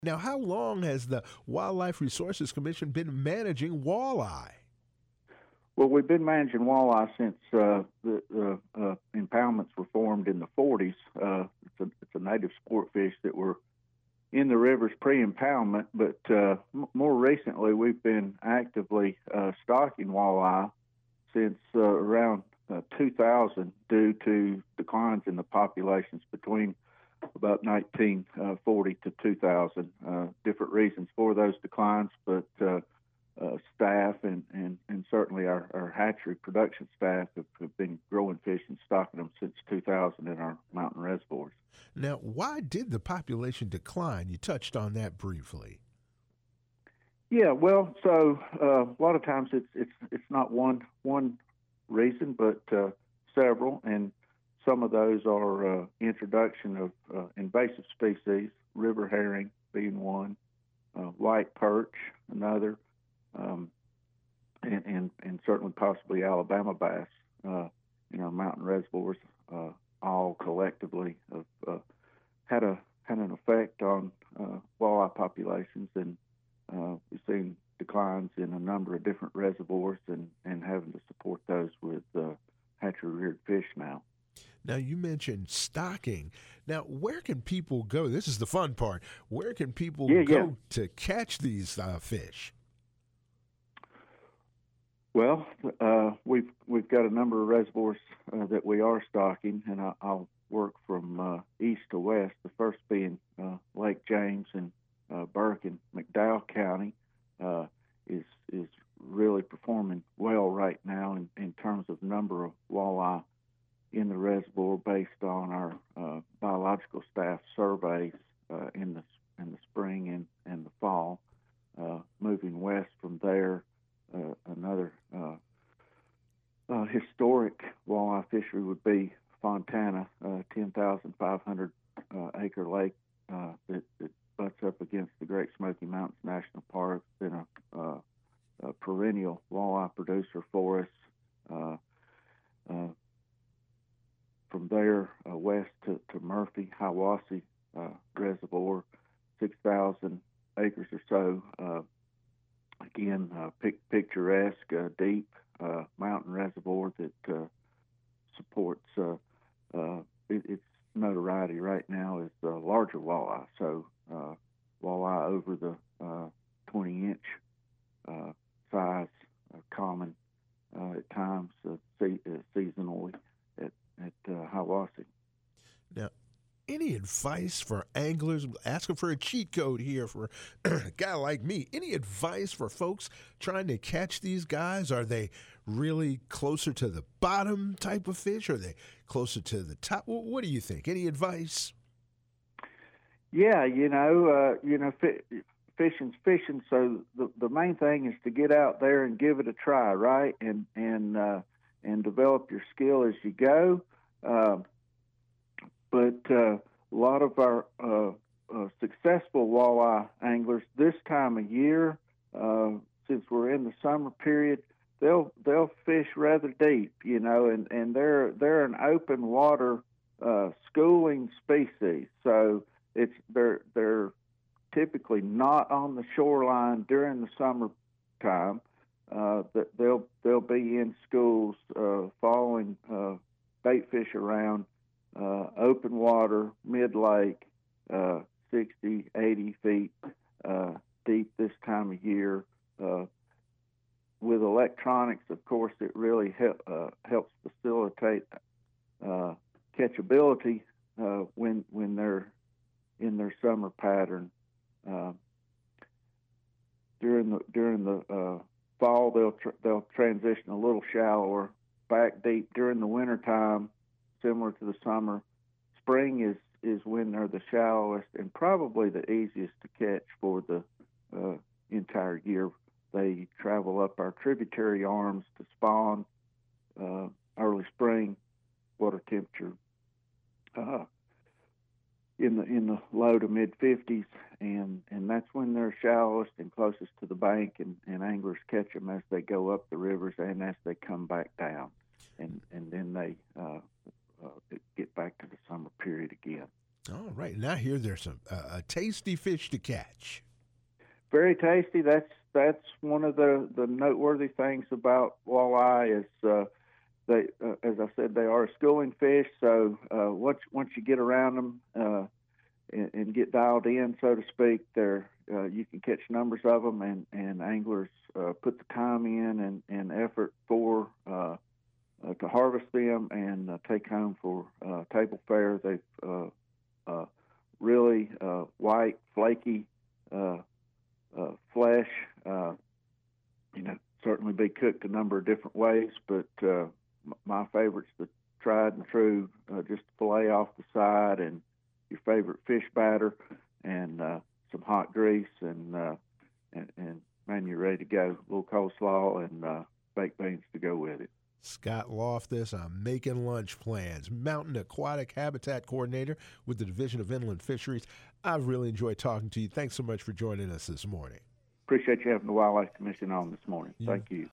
Now, how long has the Wildlife Resources Commission been managing walleye? Well, we've been managing walleye since the impoundments were formed in the 40s. It's a native sport fish that were in the rivers pre-impoundment, but more recently we've been actively stocking walleye since around 2000 due to declines in the populations between about 1940 to 2000. Different reasons for those declines, but staff and certainly our hatchery production staff have been growing fish and stocking them since 2000 in our mountain reservoirs. Now, why did the population decline? You touched on that briefly. Yeah, well, so a lot of times it's not one reason, but several, and some of those are introduction of invasive species, river herring being one, white perch another, and certainly possibly Alabama bass in our mountain reservoirs. All collectively have had an effect on walleye populations, and we've seen declines in a number of different reservoirs and having to support those with hatchery reared fish now. Now, you mentioned stocking. Now, where can people go? This is the fun part. Where can people go to catch these fish? Well, we've got a number of reservoirs that we are stocking, and I'll work from east to west. The first being Lake James and Burke and McDowell County is really performing well right now in terms of number of walleye in the reservoir based on our biological staff surveys in the spring and the fall. Moving west from there, another historic walleye fishery would be Fontana, 10,500 acre lake that butts up against the Great Smoky Mountains National Park. Been a perennial walleye producer for us. From there west to Murphy, Hiwassee Reservoir, 6,000 acres or so. Again, picturesque, deep mountain reservoir that supports its notoriety right now is the larger walleye. So walleye over the 20-inch size, common at times seasonally at Hiwassee. Now, any advice for anglers? Asking for a cheat code here for a guy like me. Any advice for folks trying to catch these guys? Are they really closer to the bottom type of fish? Are they closer to the top? What do you think? Any advice? Yeah, fishing's fishing. So the main thing is to get out there and give it a try, right? And develop your skill as you go. But a lot of our successful walleye anglers this time of year, since we're in the summer period, they'll fish rather deep, and they're an open water schooling species. So they're typically not on the shoreline during the summertime. That they'll be in schools following bait fish around open water, mid-lake, 60, 80 feet deep this time of year. With electronics, of course, it really helps facilitate catchability when they're in their summer pattern. During the fall, they'll transition a little shallower, back deep during the wintertime, similar to the summer. Spring is when they're the shallowest and probably the easiest to catch for the entire year. They travel up our tributary arms to spawn early spring, water temperature in the low to mid 50s, and that's when they're shallowest and closest to the bank, and anglers catch them as they go up the rivers and as they come back down, and then they get back to the summer period again. All right. Now here there's a tasty fish to catch. Very tasty. That's one of the noteworthy things about walleye is they, as I said, they are a schooling fish. So once you get around them and get dialed in, so to speak, you can catch numbers of them, and anglers put the time in and effort for to harvest them and take home for table fare. They've really white, flaky flesh. Certainly be cooked a number of different ways, but my favorite's the tried and true, just fillet off the side and your favorite fish batter and some hot grease and man, you're ready to go. A little coleslaw and baked beans to go with it. Scott Loftus, I'm making lunch plans. Mountain Aquatic Habitat Coordinator with the Division of Inland Fisheries. I've really enjoyed talking to you. Thanks so much for joining us this morning. Appreciate you having the Wildlife Commission on this morning. Thank you.